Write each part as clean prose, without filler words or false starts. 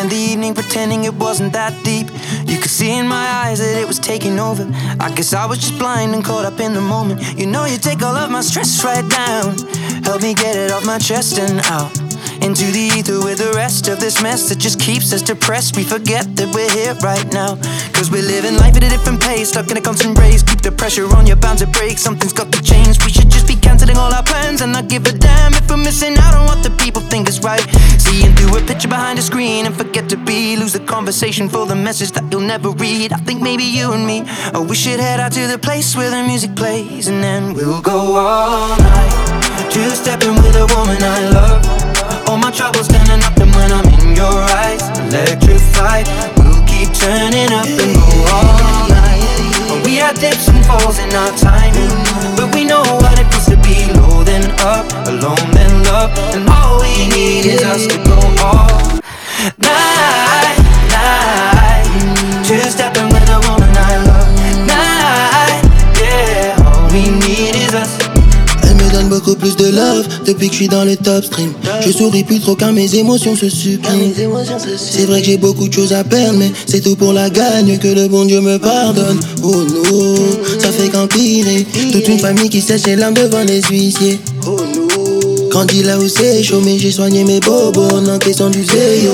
spend the evening pretending it wasn't that deep. You could see in my eyes that it was taking over. I guess I was just blind and caught up in the moment. You know you take all of my stress right down. Help me get it off my chest and out into the ether with the rest of this mess that just keeps us depressed. We forget that we're here right now, cause we're living life at a different pace, stuck in a constant race. Keep the pressure on, you're bound to break. Something's got to change. We should just be cancelling all our plans and not give a damn if we're missing out on what the people think is right. Seeing through a picture behind a screen and forget to be. Lose the conversation for the message that you'll never read. I think maybe you and me, oh, we should head out to the place where the music plays, and then we'll go all night, two-stepping with a woman I love. All my troubles standing up, and when I'm in your eyes, electrified. We'll keep turning up and go all night. We had dips and falls in our timing, but we know what it feels to be low then up, alone then love, and all we need is us to go all night, night. Two-stepping with a woman I love. Night, yeah. All we need is us. Elle me donne beaucoup plus de love depuis que je suis dans le top stream. Je souris plus trop car mes émotions se suppriment. C'est vrai que j'ai beaucoup de choses à perdre, mais c'est tout pour la gagne, que le bon Dieu me pardonne. Oh non, ça fait qu'empirer. Toute une famille qui sèche les larmes devant les huissiers. Oh non, grandi là où c'est chaud, mais j'ai soigné mes bobos en encaissant du zéyo.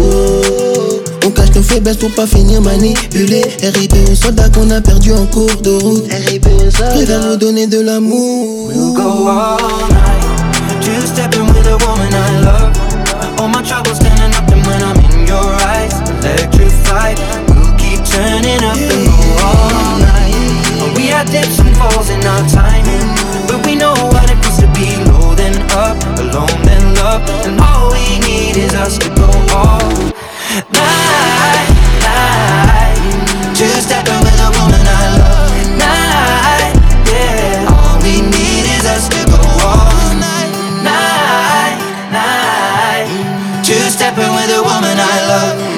On cache nos faiblesses pour pas finir manipulé. RIP aux soldats qu'on a perdus en cours de route. Préfère nous donner de l'amour. We'll go all night, two-stepping with a woman I love. All my troubles standing up, and when I'm in your eyes, electrified. We'll keep turning up and go all night. We had dips and falls in our timing, but we know what it feels to be low then up, alone then love, and all we need is us to go all night, night. Two-stepping with a woman I love. Night, yeah. All we need is us to go all night, night, night. Two-stepping with a woman I love.